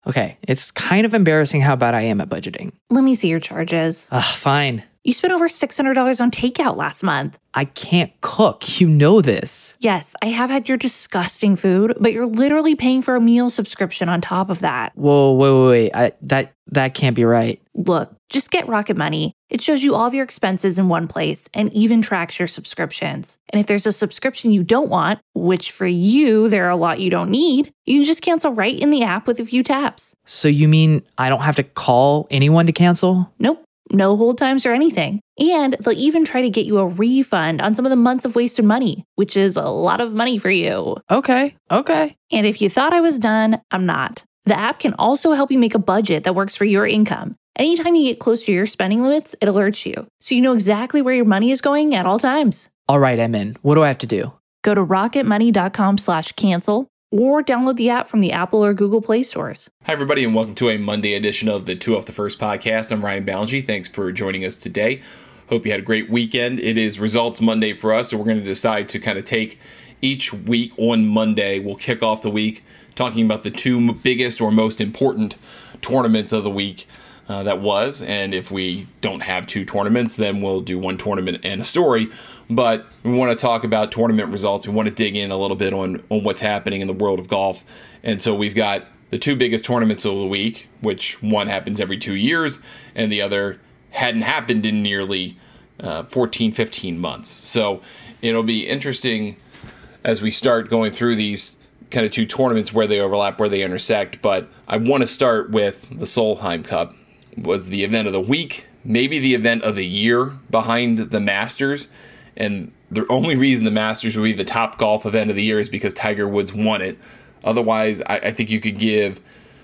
Okay, it's kind of embarrassing how bad I am at budgeting. Let me see your charges. Fine. You spent over $600 on takeout last month. I can't cook. You know this. Yes, I have had your disgusting food, but you're literally paying for a meal subscription on top of that. Whoa, wait. That can't be right. Look, just get Rocket Money. It shows you all of your expenses in one place and even tracks your subscriptions. And if there's a subscription you don't want, which for you, there are a lot you don't need, you can just cancel right in the app with a few taps. So you mean I don't have to call anyone to cancel? Nope. No hold times or anything. And they'll even try to get you a refund on some of the months of wasted money, which is a lot of money for you. Okay. And if you thought I was done, I'm not. The app can also help you make a budget that works for your income. Anytime you get close to your spending limits, it alerts you, so you know exactly where your money is going at all times. All right, I'm in. What do I have to do? Go to rocketmoney.com/cancel or download the app from the Apple or Google Play stores. Hi, everybody, and welcome to a Monday edition of the Two Off the First podcast. I'm Ryan Ballingy. Thanks for joining us today. Hope you had a great weekend. It is Results Monday for us, so we're going to decide to kind of take each week on Monday. We'll kick off the week talking about the two biggest or most important tournaments of the week that was. And if we don't have two tournaments, then we'll do one tournament and a story. But we want to talk about tournament results. We want to dig in a little bit on what's happening in the world of golf. And so we've got the two biggest tournaments of the week, which one happens every 2 years, and the other hadn't happened in nearly 14, 15 months. So it'll be interesting as we start going through these kind of two tournaments, where they overlap, where they intersect. But I want to start with the Solheim Cup. It was the event of the week, maybe the event of the year behind the Masters. And the only reason the Masters would be the top golf event of the year is because Tiger Woods won it. Otherwise, I think you could give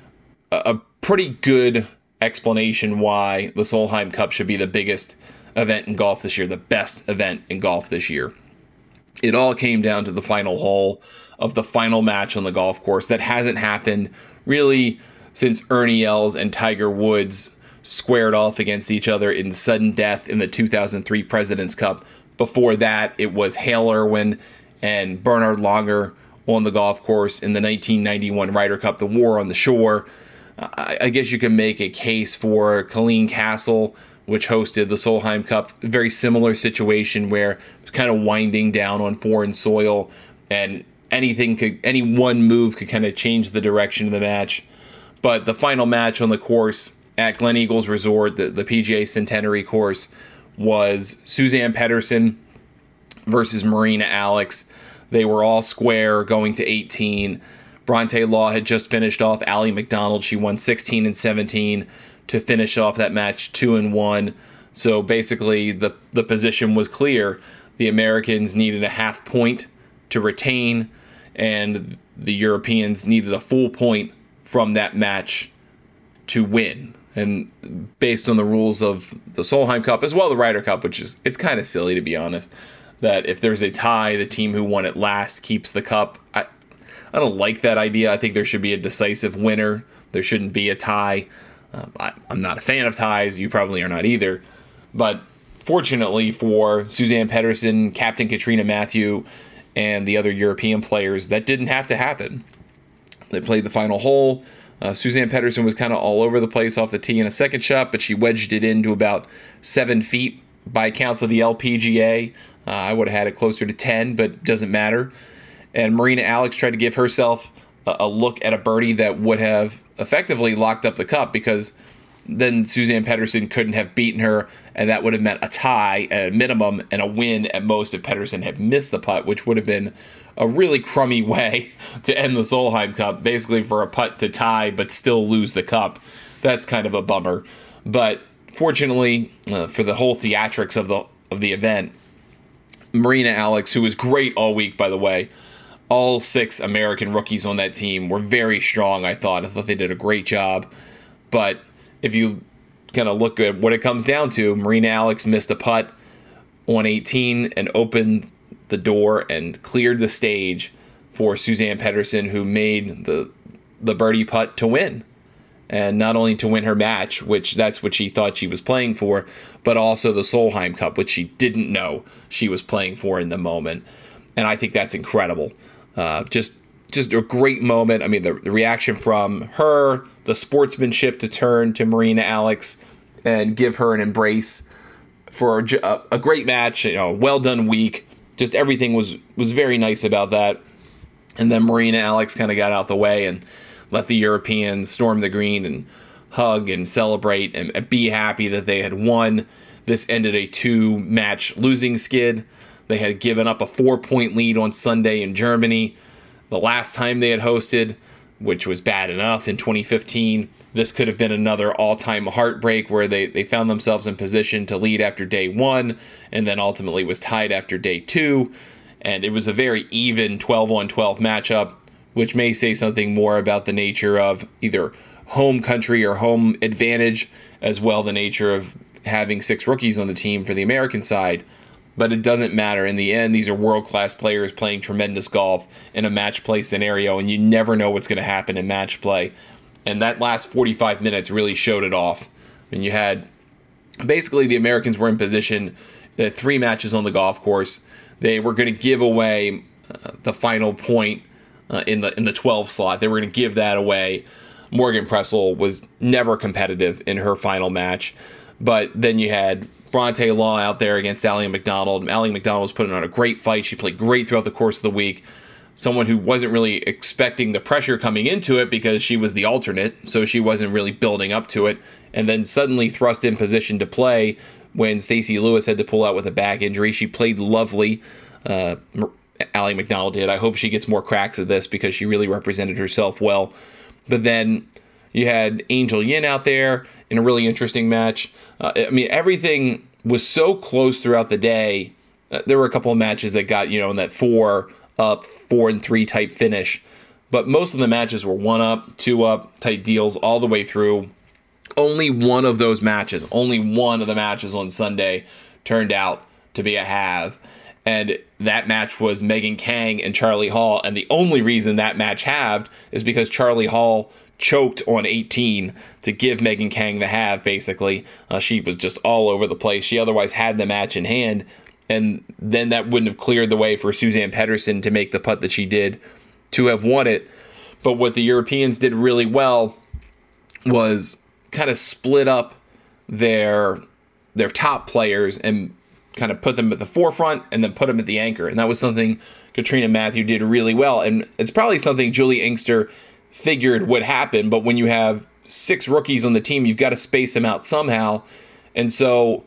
a pretty good explanation why the Solheim Cup should be the biggest event in golf this year, the best event in golf this year. It all came down to the final hole of the final match on the golf course. That hasn't happened really since Ernie Els and Tiger Woods squared off against each other in sudden death in the 2003 President's Cup. Before that, it was Hale Irwin and Bernhard Langer on the golf course in the 1991 Ryder Cup, the War on the Shore. I guess you can make a case for Killeen Castle, which hosted the Solheim Cup. Very similar situation where it was kind of winding down on foreign soil, and any one move could kind of change the direction of the match. But the final match on the course at Glen Eagles Resort, the PGA Centenary course, was Suzann Pettersen versus Marina Alex. They were all square going to 18. Bronte Law had just finished off Ally McDonald. She won 16 and 17 to finish off that match 2-1. So basically the position was clear. The Americans needed a half point to retain, and the Europeans needed a full point from that match to win. And based on the rules of the Solheim Cup, as well the Ryder Cup, it's kind of silly, to be honest, that if there's a tie, the team who won it last keeps the cup. I don't like that idea. I think there should be a decisive winner. There shouldn't be a tie. I'm not a fan of ties. You probably are not either. But fortunately for Suzann Pettersen, Captain Katrina Matthew, and the other European players, that didn't have to happen. They played the final hole. Suzann Pettersen was kind of all over the place off the tee in a second shot, but she wedged it into about 7 feet by counts of the LPGA. I would have had it closer to 10, but doesn't matter. And Marina Alex tried to give herself a look at a birdie that would have effectively locked up the cup, because then Suzann Pettersen couldn't have beaten her, and that would have meant a tie at a minimum and a win at most if Pettersen had missed the putt, which would have been a really crummy way to end the Solheim Cup, basically for a putt to tie but still lose the cup. That's kind of a bummer. But fortunately, for the whole theatrics of the event, Marina Alex, who was great all week, by the way, all 6 American rookies on that team were very strong, I thought. I thought they did a great job. But if you kind of look at what it comes down to, Marina Alex missed a putt on 18 and opened the door and cleared the stage for Suzann Pettersen, who made the birdie putt to win. And not only to win her match, which that's what she thought she was playing for, but also the Solheim Cup, which she didn't know she was playing for in the moment. And I think that's incredible. Just just a great moment. I mean, the reaction from her, the sportsmanship to turn to Marina Alex and give her an embrace for a great match, well done week. Just everything was very nice about that. And then Marina Alex kind of got out the way and let the Europeans storm the green and hug and celebrate and be happy that they had won. This ended a 2-match losing skid. They had given up a 4-point lead on Sunday in Germany the last time they had hosted, which was bad enough in 2015. This could have been another all-time heartbreak where they found themselves in position to lead after day 1 and then ultimately was tied after day 2. And it was a very even 12-on-12 matchup, which may say something more about the nature of either home country or home advantage, as well the nature of having 6 rookies on the team for the American side. But it doesn't matter. In the end, these are world-class players playing tremendous golf in a match play scenario, and you never know what's going to happen in match play. And that last 45 minutes really showed it off. And you had, basically, the Americans were in position. They had 3 matches on the golf course. They were going to give away the final point in the 12 slot. They were going to give that away. Morgan Pressel was never competitive in her final match. But then you had Bronte Law out there against Ally McDonald. Ally McDonald was putting on a great fight. She played great throughout the course of the week. Someone who wasn't really expecting the pressure coming into it because she was the alternate, so she wasn't really building up to it. And then suddenly thrust in position to play when Stacey Lewis had to pull out with a back injury. She played lovely. Ally McDonald did. I hope she gets more cracks at this because she really represented herself well. But then you had Angel Yin out there in a really interesting match. Everything was so close throughout the day. There were a couple of matches that got, in that 4-3 type finish. But most of the matches were 1-up, 2-up type deals all the way through. Only one of the matches on Sunday turned out to be a have. And that match was Megan Kang and Charlie Hall. And the only reason that match halved is because Charlie Hall choked on 18 to give Megan Kang the have, basically. She was just all over the place. She otherwise had the match in hand. And then that wouldn't have cleared the way for Suzann Pettersen to make the putt that she did to have won it. But what the Europeans did really well was kind of split up their top players and kind of put them at the forefront and then put them at the anchor. And that was something Katrina Matthew did really well. And it's probably something Julie Inkster figured would happen. But when you have 6 rookies on the team, you've got to space them out somehow. And so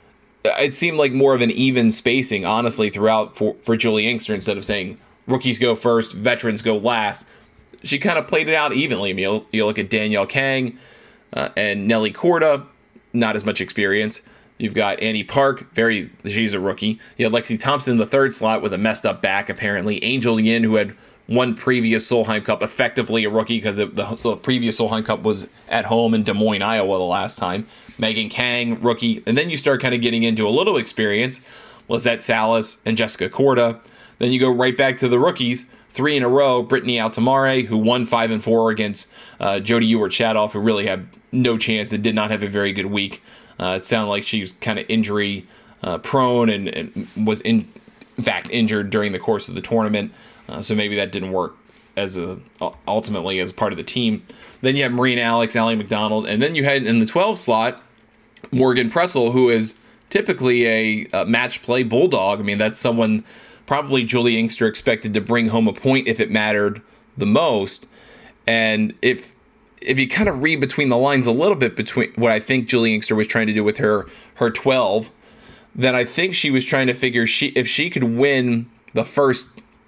it seemed like more of an even spacing, honestly, throughout for Julie Inkster, instead of saying rookies go first, veterans go last. She kind of played it out evenly. I mean, you look at Danielle Kang and Nelly Korda, not as much experience. You've got Annie Park, she's a rookie. You had Lexi Thompson in the 3rd slot with a messed up back, apparently. Angel Yin, who had won previous Solheim Cup, effectively a rookie because the previous Solheim Cup was at home in Des Moines, Iowa the last time. Megan Kang, rookie. And then you start kind of getting into a little experience. Lizette Salas and Jessica Korda. Then you go right back to the rookies, 3 in a row. Brittany Altamare, who won 5-4 against Jody Ewart-Shadoff, who really had no chance and did not have a very good week. It sounded like she was kind of injury prone and was in fact injured during the course of the tournament. So maybe that didn't work ultimately as part of the team. Then you have Marina Alex, Ally McDonald, and then you had in the 12 slot Morgan Pressel, who is typically a match play bulldog. I mean, that's someone probably Julie Inkster expected to bring home a point if it mattered the most. And if you kind of read between the lines a little bit between what I think Julie Inkster was trying to do with her 12, then I think she was trying to figure if she could win the first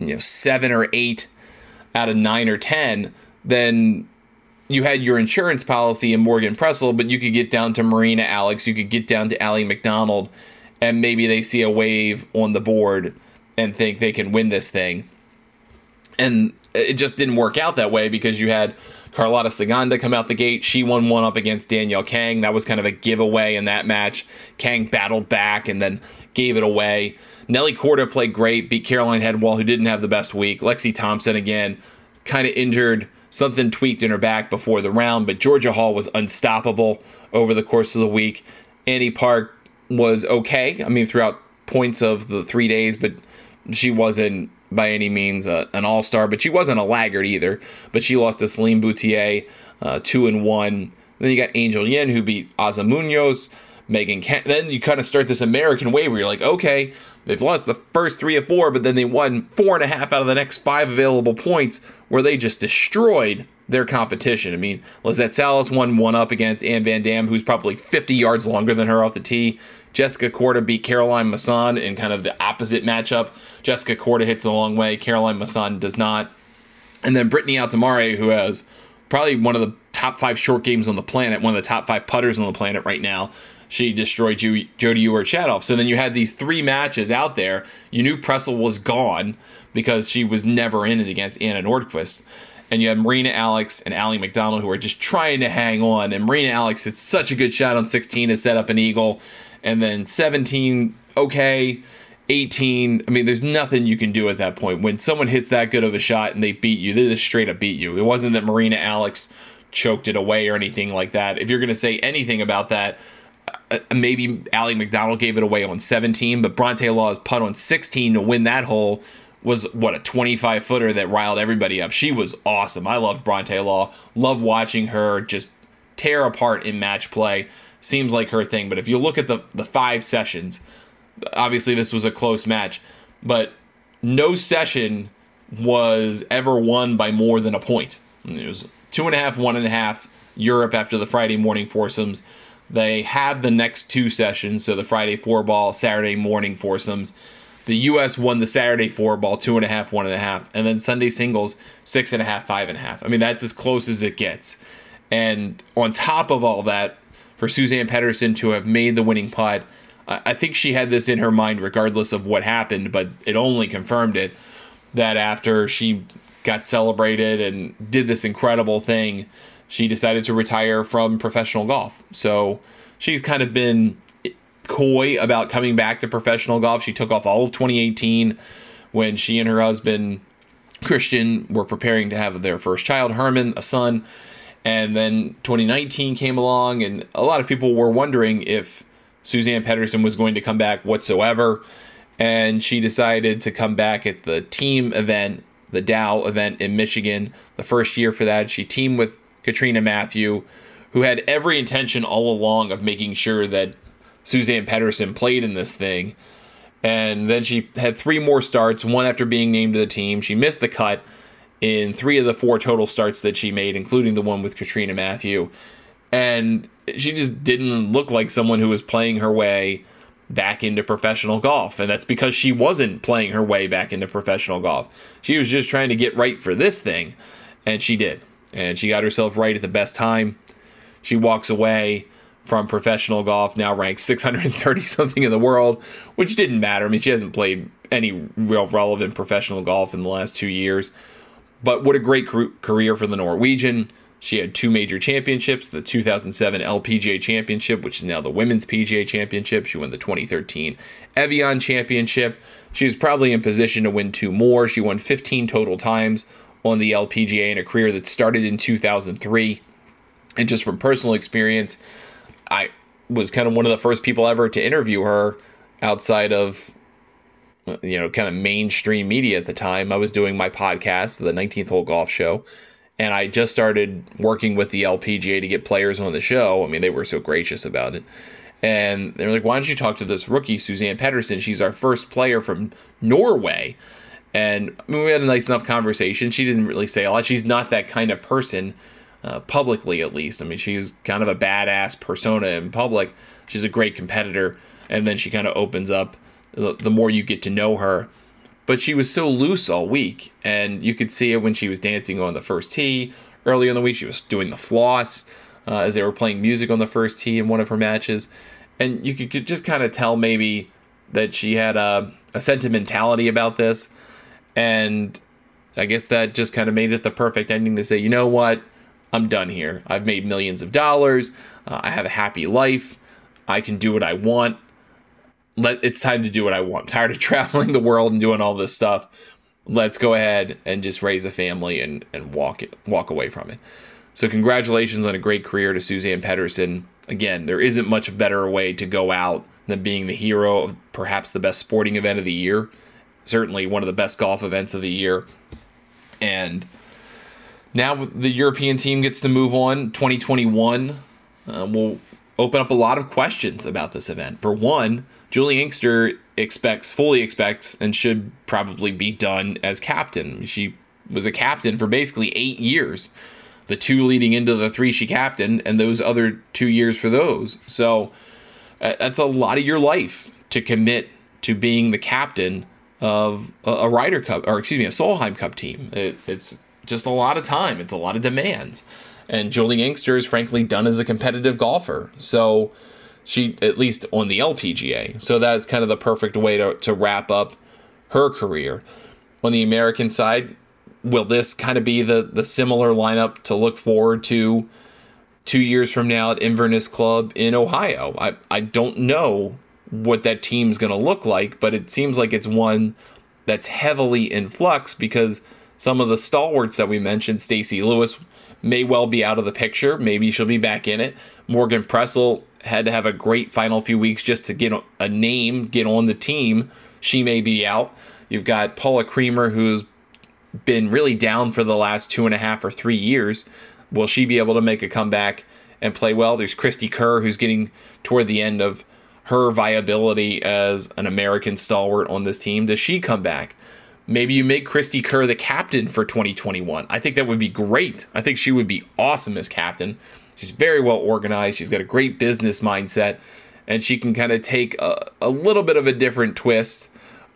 7 or 8 out of 9 or 10, then you had your insurance policy in Morgan Pressel, but you could get down to Marina Alex, you could get down to Ally McDonald, and maybe they see a wave on the board and think they can win this thing. And it just didn't work out that way because you had Carlotta Saganda come out the gate. She won 1-up against Danielle Kang. That was kind of a giveaway in that match. Kang battled back and then gave it away. Nelly Korda played great, beat Caroline Hedwall, who didn't have the best week. Lexi Thompson, again, kind of injured. Something tweaked in her back before the round, but Georgia Hall was unstoppable over the course of the week. Annie Park was okay, throughout points of the 3 days, but she wasn't by any means an all-star, but she wasn't a laggard either. But she lost to Celine Boutier 2-1. Then you got Angel Yin, who beat Aza Munoz. Then you kind of start this American wave where you're like, okay, they've lost the first 3 of 4, but then they won 4.5 out of the next 5 available points, where they just destroyed their competition. I mean, Lizette Salas won 1 up against Anne Van Dam, who's probably 50 yards longer than her off the tee. Jessica Korda beat Caroline Masson in kind of the opposite matchup. Jessica Korda hits the long way. Caroline Masson does not. And then Brittany Altamare, who has probably one of the top 5 short games on the planet, one of the top 5 putters on the planet right now. She destroyed Jody Ewart-Shadoff. So then you had these 3 matches out there. You knew Pressel was gone because she was never in it against Anna Nordqvist. And you had Marina Alex and Allie McDonald, who are just trying to hang on. And Marina Alex hits such a good shot on 16 to set up an eagle. And then 17, okay. 18, I mean, there's nothing you can do at that point. When someone hits that good of a shot and they beat you, they just straight up beat you. It wasn't that Marina Alex choked it away or anything like that. If you're going to say anything about that, maybe Allie McDonald gave it away on 17, but Bronte Law's putt on 16 to win that hole was, a 25-footer that riled everybody up. She was awesome. I loved Bronte Law. Love watching her just tear apart in match play. Seems like her thing. But if you look at the 5 sessions, obviously this was a close match, but no session was ever won by more than a point. It was 2.5, 1.5, Europe after the Friday morning foursomes. They have the next 2 sessions, so the Friday 4-ball, Saturday morning foursomes. The U.S. won the Saturday 4-ball, 2.5, 1.5, and then Sunday singles, 6.5, 5.5. I mean, that's as close as it gets. And on top of all that, for Suzann Pettersson to have made the winning putt, I think she had this in her mind regardless of what happened, but it only confirmed it, that after she got celebrated and did this incredible thing, she decided to retire from professional golf. So she's kind of been coy about coming back to professional golf. She took off all of 2018 when she and her husband, Christian, were preparing to have their first child, Herman, a son. And then 2019 came along, and a lot of people were wondering if Suzann Pettersson was going to come back whatsoever. And she decided to come back at the team event, the Dow event in Michigan. The first year for that, she teamed with Katrina Matthew, who had every intention all along of making sure that Suzann Pettersson played in this thing. And then she had 3 more starts, one after being named to the team. She missed the cut in 3 of the 4 total starts that she made, including the one with Katrina Matthew. And she just didn't look like someone who was playing her way back into professional golf. And that's because she wasn't playing her way back into professional golf. She was just trying to get right for this thing. And she did. And she got herself right at the best time. She walks away from professional golf, now ranked 630-something in the world, which didn't matter. I mean, she hasn't played any real relevant professional golf in the last 2 years. But what a great career for the Norwegian. She had 2 major championships, the 2007 LPGA Championship, which is now the Women's PGA Championship. She won the 2013 Evian Championship. She was probably in position to win 2 more. She won 15 total times on the LPGA in a career that started in 2003. And just from personal experience, I was kind of one of the first people ever to interview her outside of, kind of mainstream media at the time. I was doing my podcast, the 19th Hole Golf Show, and I just started working with the LPGA to get players on the show. I mean, they were so gracious about it. And they were like, why don't you talk to this rookie, Suzann Pettersson? She's our first player from Norway. And I mean, we had a nice enough conversation. She didn't really say a lot. She's not that kind of person, publicly at least. I mean, she's kind of a badass persona in public. She's a great competitor. And then she kind of opens up the more you get to know her. But she was so loose all week. And you could see it when she was dancing on the first tee. Earlier in the week, she was doing the floss as they were playing music on the first tee in one of her matches. And you could just kind of tell maybe that she had a sentimentality about this. And I guess that just kind of made it the perfect ending to say, you know what? I'm done here. I've made millions of dollars. I have a happy life. I can do what I want. It's time to do what I want. I'm tired of traveling the world and doing all this stuff. Let's go ahead and just raise a family and walk away from it. So congratulations on a great career to Suzann Pettersson. Again, there isn't much better way to go out than being the hero of perhaps the best sporting event of the year certainly one of the best golf events of the year. And now the European team gets to move on. 2021 will open up a lot of questions about this event. For one, Juli Inkster fully expects, and should probably be done as captain. She was a captain for basically 8 years. The 2 leading into the 3 she captained, and those other 2 years for those. So that's a lot of your life to commit to being the captain of a Ryder Cup, or excuse me, a Solheim Cup team. It's just a lot of time. It's a lot of demands. And Juli Inkster is frankly done as a competitive golfer. So she, at least on the LPGA. So that's kind of the perfect way to wrap up her career. On the American side, will this kind of be the similar lineup to look forward to 2 years from now at Inverness Club in Ohio? I don't know what that team's going to look like, but it seems like it's one that's heavily in flux because some of the stalwarts that we mentioned, Stacey Lewis, may well be out of the picture. Maybe she'll be back in it. Morgan Pressel had to have a great final few weeks just to get a name, get on the team. She may be out. You've got Paula Creamer, who's been really down for the last 2.5 or 3 years. Will she be able to make a comeback and play well? There's Christy Kerr, who's getting toward the end of her viability as an American stalwart on this team. Does she come back? Maybe you make Christy Kerr the captain for 2021. I think that would be great. I think she would be awesome as captain. She's very well organized. She's got a great business mindset, and she can kind of take a little bit of a different twist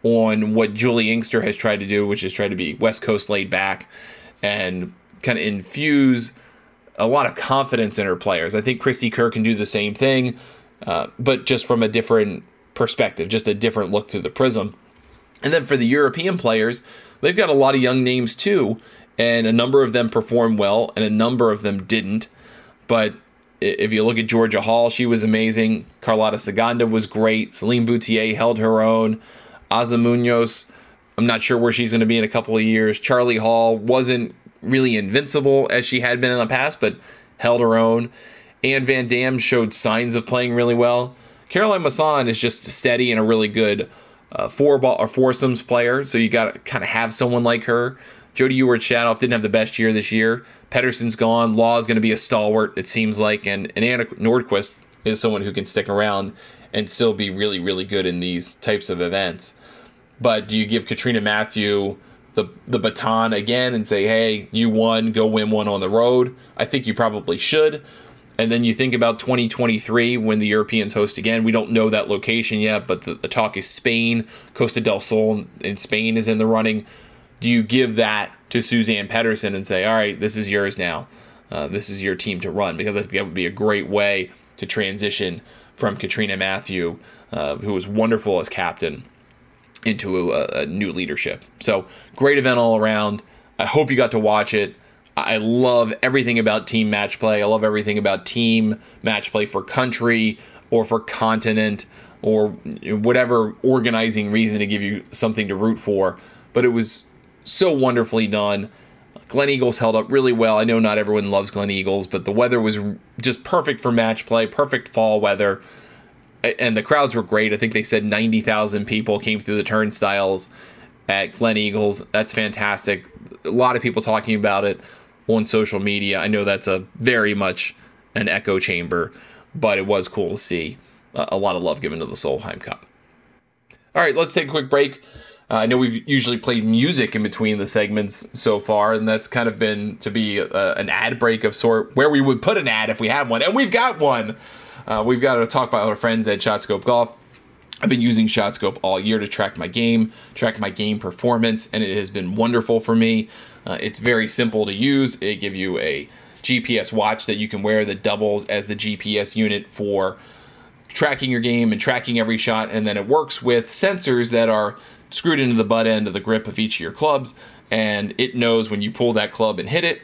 on what Juli Inkster has tried to do, which is try to be West Coast laid back and kind of infuse a lot of confidence in her players. I think Christy Kerr can do the same thing, but just from a different perspective, just a different look through the prism. And then for the European players, they've got a lot of young names too, and a number of them performed well, and a number of them didn't. But if you look at Georgia Hall, she was amazing. Carlotta Saganda was great. Celine Boutier held her own. Aza Munoz, I'm not sure where she's going to be in a couple of years. Charlie Hall wasn't really invincible as she had been in the past, but held her own. Anne Van Dam showed signs of playing really well. Caroline Masson is just steady and a really good foursomes player, so you got to kind of have someone like her. Jody Ewart-Shadoff didn't have the best year this year. Pedersen's gone. Law is going to be a stalwart, it seems like, and Anna Nordquist is someone who can stick around and still be really, really good in these types of events. But do you give Katrina Matthew the baton again and say, hey, you won, go win one on the road? I think you probably should. And then you think about 2023 when the Europeans host again. We don't know that location yet, but the talk is Spain. Costa del Sol in Spain is in the running. Do you give that to Suzann Pettersen and say, all right, this is yours now. This is your team to run? Because I think that would be a great way to transition from Katrina Matthew, who was wonderful as captain, into a new leadership. So great event all around. I hope you got to watch it. I love everything about team match play. I love everything about team match play for country or for continent or whatever organizing reason to give you something to root for. But it was so wonderfully done. Glen Eagles held up really well. I know not everyone loves Glen Eagles, but the weather was just perfect for match play, perfect fall weather. And the crowds were great. I think they said 90,000 people came through the turnstiles at Glen Eagles. That's fantastic. A lot of people talking about it on social media. I know that's a very much an echo chamber, but it was cool to see a lot of love given to the Solheim Cup. All right, let's take a quick break. I know we've usually played music in between the segments so far, and that's kind of been to be an ad break of sort, where we would put an ad if we had one, and we've got one. We've got to talk about our friends at ShotScope Golf. I've been using ShotScope all year to track my game performance, and it has been wonderful for me. It's very simple to use. It gives you a GPS watch that you can wear that doubles as the GPS unit for tracking your game and tracking every shot, and then it works with sensors that are screwed into the butt end of the grip of each of your clubs, and it knows when you pull that club and hit it.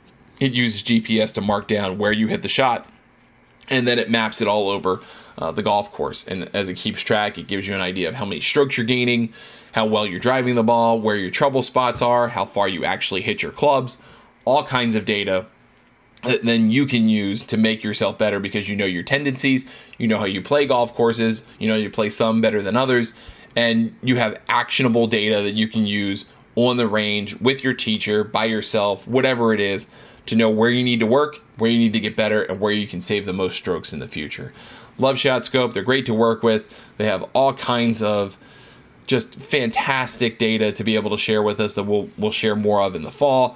It uses GPS to mark down where you hit the shot, and then it maps it all over the golf course. And as it keeps track, it gives you an idea of how many strokes you're gaining, how well you're driving the ball, where your trouble spots are, how far you actually hit your clubs, all kinds of data that then you can use to make yourself better because you know your tendencies, you know how you play golf courses, you know you play some better than others, and you have actionable data that you can use on the range with your teacher, by yourself, whatever it is, to know where you need to work, where you need to get better, and where you can save the most strokes in the future. Love ShotScope. They're great to work with. They have all kinds of just fantastic data to be able to share with us that we'll share more of in the fall.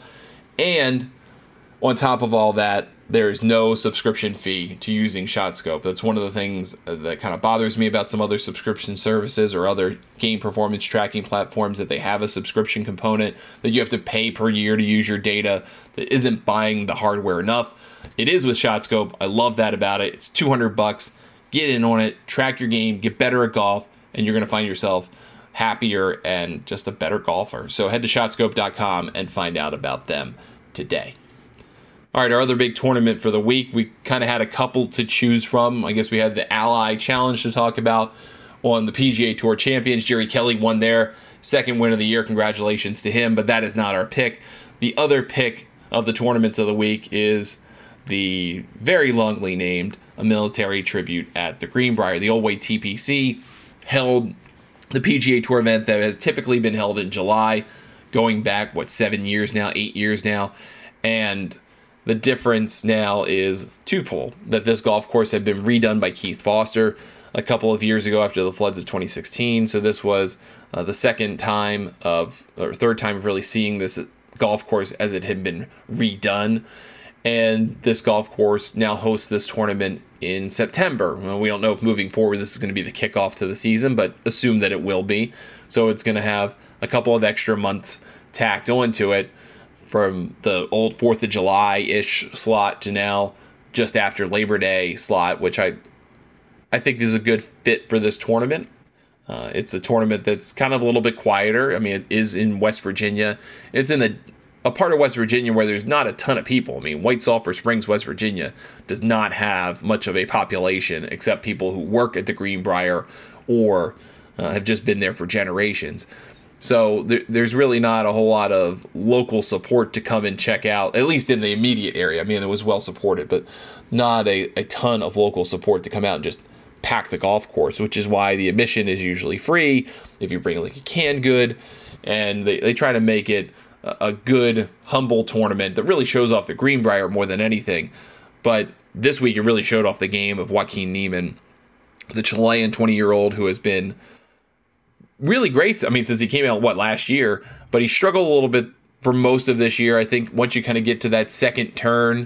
And on top of all that, there is no subscription fee to using ShotScope. That's one of the things that kind of bothers me about some other subscription services or other game performance tracking platforms, that they have a subscription component that you have to pay per year to use your data that isn't buying the hardware enough. It is with ShotScope. I love that about it. It's $200. Get in on it, track your game, get better at golf, and you're going to find yourself happier and just a better golfer. So head to shotscope.com and find out about them today. All right, our other big tournament for the week, we kind of had a couple to choose from. I guess we had the Ally Challenge to talk about on the PGA Tour Champions. Jerry Kelly won their second win of the year. Congratulations to him, but that is not our pick. The other pick of the tournaments of the week is the very longly named A Military Tribute at the Greenbrier. The Old Way TPC held the PGA Tour event that has typically been held in July, going back, 8 years now. And the difference now is twofold, that this golf course had been redone by Keith Foster a couple of years ago after the floods of 2016. So this was the third time of really seeing this golf course as it had been redone. And this golf course now hosts this tournament in September. Well, we don't know if moving forward this is going to be the kickoff to the season, but assume that it will be. So it's going to have a couple of extra months tacked onto it, from the old 4th of July-ish slot to now just after Labor Day slot, which I think is a good fit for this tournament. It's a tournament that's kind of a little bit quieter. I mean, it is in West Virginia. It's in a part of West Virginia where there's not a ton of people. I mean, White Sulphur Springs, West Virginia, does not have much of a population except people who work at the Greenbrier or have just been there for generations. So there's really not a whole lot of local support to come and check out, at least in the immediate area. I mean, it was well supported, but not a ton of local support to come out and just pack the golf course, which is why the admission is usually free if you bring like a canned good. And they try to make it a good, humble tournament that really shows off the Greenbrier more than anything. But this week it really showed off the game of Joaquin Niemann, the Chilean 20-year-old who has been really great. I mean, since he came out, last year, but he struggled a little bit for most of this year. I think once you kind of get to that second turn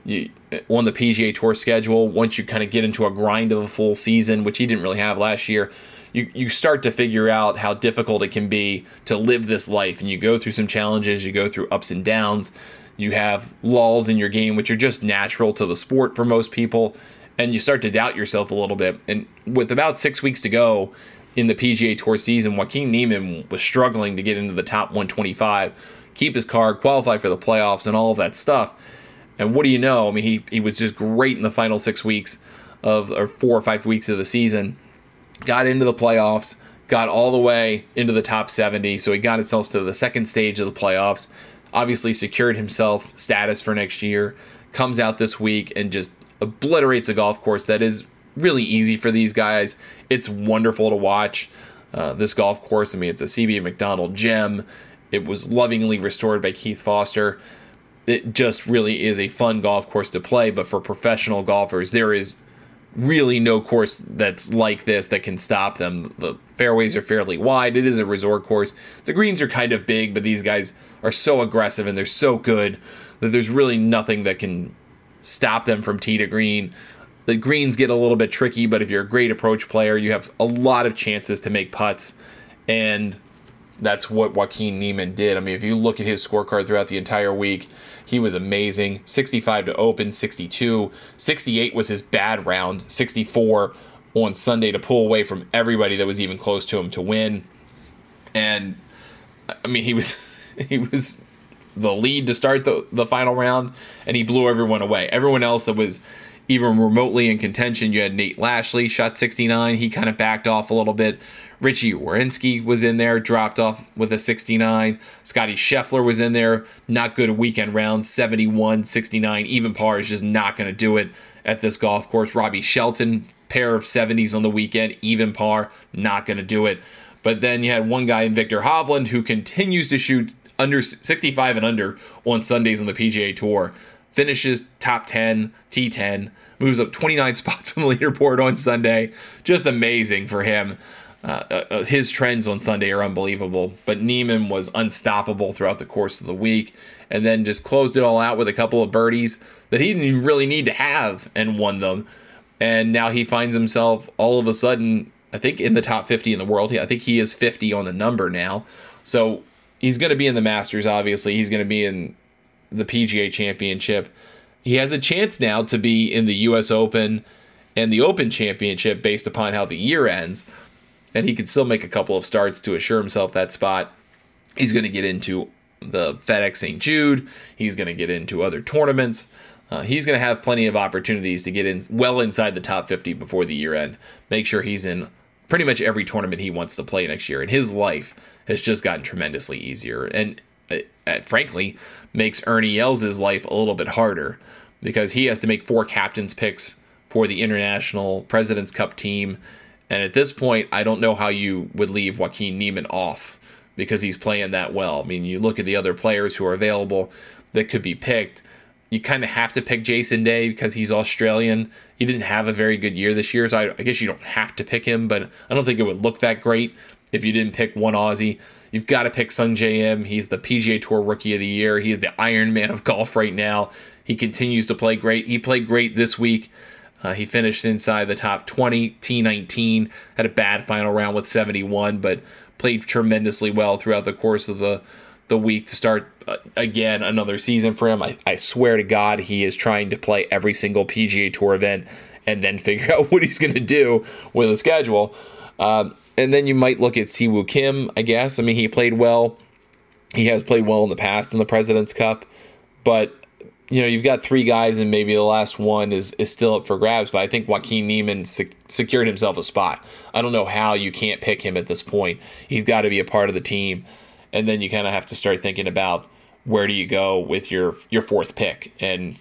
on the PGA Tour schedule, once you kind of get into a grind of a full season, which he didn't really have last year, you start to figure out how difficult it can be to live this life. And you go through some challenges, you go through ups and downs, you have lulls in your game, which are just natural to the sport for most people, and you start to doubt yourself a little bit. And with about 6 weeks to go in the PGA Tour season, Joaquin Niemann was struggling to get into the top 125, keep his card, qualify for the playoffs, and all of that stuff. And what do you know? I mean, he was just great in the final 6 weeks or 4 or 5 weeks of the season. Got into the playoffs, got all the way into the top 70, so he got himself to the second stage of the playoffs, obviously secured himself status for next year, comes out this week and just obliterates a golf course that is really easy for these guys. It's wonderful to watch this golf course. I mean, it's a CB Macdonald gem. It was lovingly restored by Keith Foster. It just really is a fun golf course to play, but for professional golfers, there is really no course that's like this that can stop them. The fairways are fairly wide. It is a resort course. The greens are kind of big, but these guys are so aggressive and they're so good that there's really nothing that can stop them from tee to green. The greens get a little bit tricky, but if you're a great approach player, you have a lot of chances to make putts, and that's what Joaquin Niemann did. I mean, if you look at his scorecard throughout the entire week, he was amazing. 65 to open, 62. 68 was his bad round. 64 on Sunday to pull away from everybody that was even close to him to win. And, I mean, he was the lead to start the final round, and he blew everyone away. Everyone else that was even remotely in contention, you had Nate Lashley, shot 69. He kind of backed off a little bit. Richie Wierenski was in there, dropped off with a 69. Scotty Scheffler was in there, not good weekend rounds, 71, 69. Even par is just not going to do it at this golf course. Robbie Shelton, pair of 70s on the weekend, even par, not going to do it. But then you had one guy in Victor Hovland who continues to shoot under 65 and under on Sundays on the PGA Tour. Finishes top 10, T10, moves up 29 spots on the leaderboard on Sunday. Just amazing for him. His trends on Sunday are unbelievable. But Niemann was unstoppable throughout the course of the week, and then just closed it all out with a couple of birdies that he didn't even really need to have and won them. And now he finds himself all of a sudden, I think, in the top 50 in the world. I think he is 50 on the number now. So he's going to be in the Masters, obviously. He's going to be in the PGA Championship. He has a chance now to be in the U.S. Open and the Open Championship based upon how the year ends. And he can still make a couple of starts to assure himself that spot. He's going to get into the FedEx St. Jude. He's going to get into other tournaments. He's going to have plenty of opportunities to get in well inside the top 50 before the year end. Make sure he's in pretty much every tournament he wants to play next year. And his life has just gotten tremendously easier. And frankly, makes Ernie Els' life a little bit harder because he has to make 4 captain's picks for the International President's Cup team. And at this point, I don't know how you would leave Joaquin Niemann off because he's playing that well. I mean, you look at the other players who are available that could be picked. You kind of have to pick Jason Day because he's Australian. He didn't have a very good year this year, so I guess you don't have to pick him, but I don't think it would look that great if you didn't pick one Aussie. You've got to pick Sungjae Im. He's the PGA Tour Rookie of the Year. He is the Iron Man of golf right now. He continues to play great. He played great this week. He finished inside the top 20, T19, had a bad final round with 71, but played tremendously well throughout the course of the week to start, again, another season for him. I swear to God, he is trying to play every single PGA Tour event and then figure out what he's going to do with a schedule. And then you might look at Siwoo Kim, I guess. I mean, he played well. He has played well in the past in the President's Cup, but you've got 3 guys and maybe the last one is still up for grabs, but I think Joaquin Niemann secured himself a spot. I don't know how you can't pick him at this point. He's got to be a part of the team. And then you kind of have to start thinking about where do you go with your 4th pick. And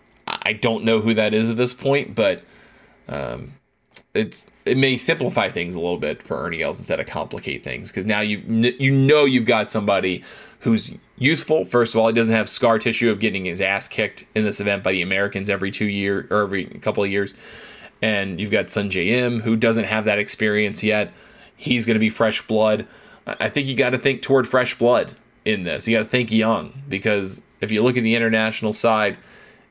I don't know who that is at this point, but it may simplify things a little bit for Ernie Els instead of complicate things, because now you've got somebody who's youthful. First of all, he doesn't have scar tissue of getting his ass kicked in this event by the Americans every 2 years or every couple of years. And you've got Sungjae Im, who doesn't have that experience yet. He's going to be fresh blood. I think you got to think toward fresh blood in this. You got to think young, because if you look at the international side,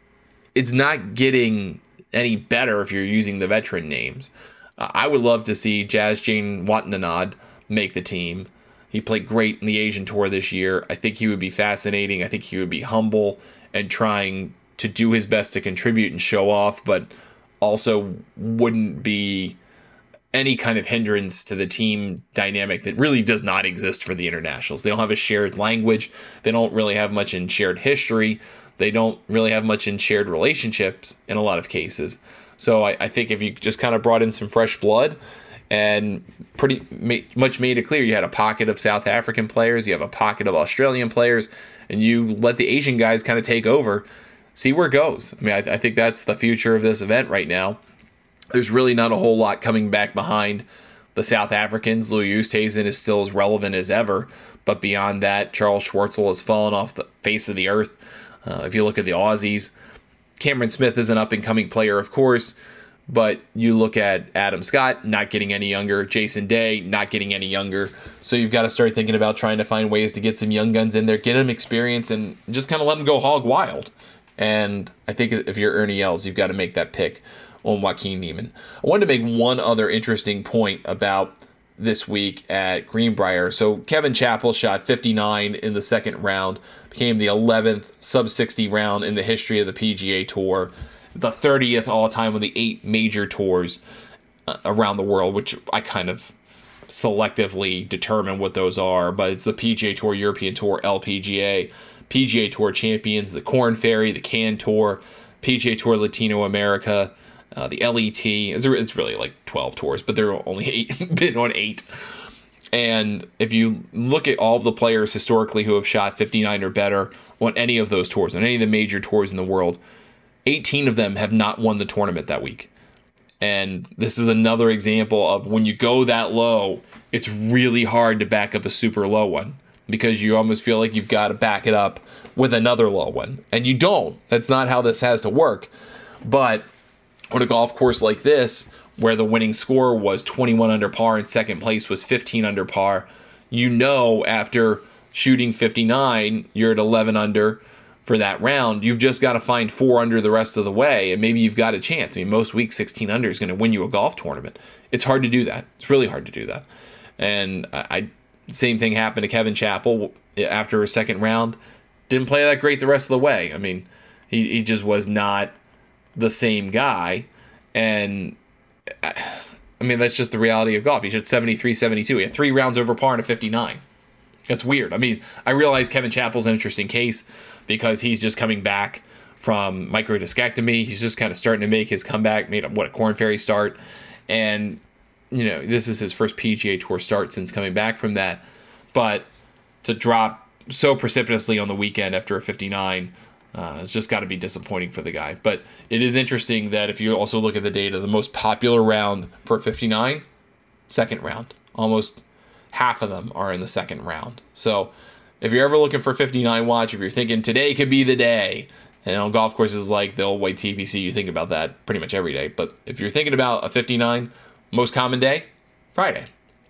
it's not getting any better if you're using the veteran names. I would love to see Jazz Jane Watnanad make the team. He played great in the Asian Tour this year. I think he would be fascinating. I think he would be humble and trying to do his best to contribute and show off, but also wouldn't be any kind of hindrance to the team dynamic that really does not exist for the internationals. They don't have a shared language. They don't really have much in shared history. They don't really have much in shared relationships in a lot of cases. So I think if you just kind of brought in some fresh blood and pretty much made it clear you had a pocket of South African players, you have a pocket of Australian players, and you let the Asian guys kind of take over, see where it goes. I mean, I think that's the future of this event right now. There's really not a whole lot coming back behind the South Africans. Louis Oosthuizen is still as relevant as ever, but beyond that, Charles Schwartzel has fallen off the face of the earth. If you look at the Aussies, Cameron Smith is an up-and-coming player, of course, but you look at Adam Scott not getting any younger, Jason Day not getting any younger, so you've got to start thinking about trying to find ways to get some young guns in there, get them experience, and just kind of let them go hog wild. And I think if you're Ernie Els, you've got to make that pick on Joaquin Niemann. I wanted to make one other interesting point about this week at Greenbrier. So Kevin Chappell shot 59 in the second round, became the 11th sub-60 round in the history of the PGA Tour, the 30th all-time on the 8 major tours around the world, which I kind of selectively determine what those are, but it's the PGA Tour, European Tour, LPGA, PGA Tour Champions, the Korn Ferry, the Can Tour, PGA Tour Latino America, the LET. It's really like 12 tours, but there are only been on 8. And if you look at all of the players historically who have shot 59 or better on any of those tours, on any of the major tours in the world, 18 of them have not won the tournament that week. And this is another example of when you go that low, it's really hard to back up a super low one because you almost feel like you've got to back it up with another low one. And you don't. That's not how this has to work. But on a golf course like this, where the winning score was 21 under par and second place was 15 under par, you know after shooting 59, you're at 11 under for that round. You've just got to find 4 under the rest of the way, and maybe you've got a chance. I mean, most weeks 16 under is going to win you a golf tournament. It's hard to do that. It's really hard to do that. And same thing happened to Kevin Chappell after a second round. Didn't play that great the rest of the way. I mean, he just was not the same guy. And I mean, that's just the reality of golf. He shot 73, 72. He had 3 rounds over par and a 59. That's weird. I mean, I realize Kevin Chappell's an interesting case because he's just coming back from microdiscectomy. He's just kind of starting to make his comeback, made a Korn Ferry start. And, this is his first PGA Tour start since coming back from that. But to drop so precipitously on the weekend after a 59, it's just got to be disappointing for the guy. But it is interesting that if you also look at the data, the most popular round for 59, second round. Almost half of them are in the second round. So if you're ever looking for 59 watch, if you're thinking today could be the day, and on golf courses like the old white TPC, you think about that pretty much every day. But if you're thinking about a 59, most common day, Friday.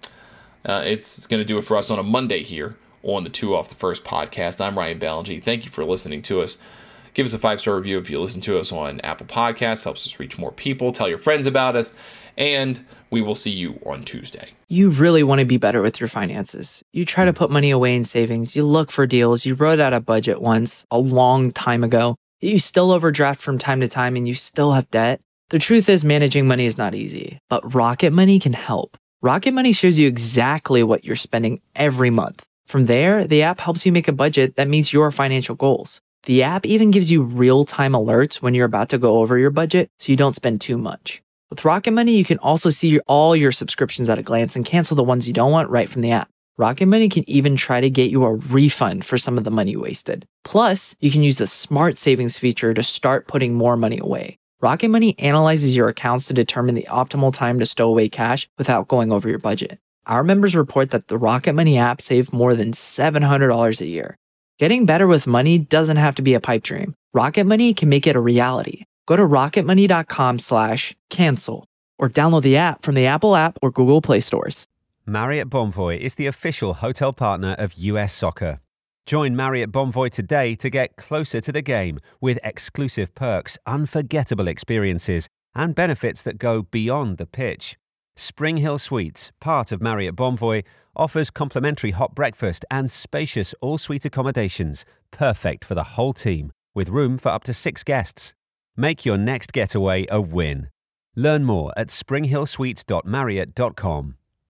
It's going to do it for us on a Monday here on the 2 Off the First podcast. I'm Ryan Ballingy. Thank you for listening to us. Give us a 5-star review if you listen to us on Apple Podcasts. Helps us reach more people. Tell your friends about us. And we will see you on Tuesday. You really want to be better with your finances. You try to put money away in savings. You look for deals. You wrote out a budget once a long time ago. You still overdraft from time to time and you still have debt. The truth is managing money is not easy, but Rocket Money can help. Rocket Money shows you exactly what you're spending every month. From there, the app helps you make a budget that meets your financial goals. The app even gives you real-time alerts when you're about to go over your budget so you don't spend too much. With Rocket Money, you can also see all your subscriptions at a glance and cancel the ones you don't want right from the app. Rocket Money can even try to get you a refund for some of the money wasted. Plus, you can use the Smart Savings feature to start putting more money away. Rocket Money analyzes your accounts to determine the optimal time to stow away cash without going over your budget. Our members report that the Rocket Money app saved more than $700 a year. Getting better with money doesn't have to be a pipe dream. Rocket Money can make it a reality. Go to rocketmoney.com/cancel or download the app from the Apple app or Google Play stores. Marriott Bonvoy is the official hotel partner of US Soccer. Join Marriott Bonvoy today to get closer to the game with exclusive perks, unforgettable experiences, and benefits that go beyond the pitch. Spring Hill Suites, part of Marriott Bonvoy, offers complimentary hot breakfast and spacious all-suite accommodations, perfect for the whole team, with room for up to 6 guests. Make your next getaway a win. Learn more at springhillsuites.marriott.com.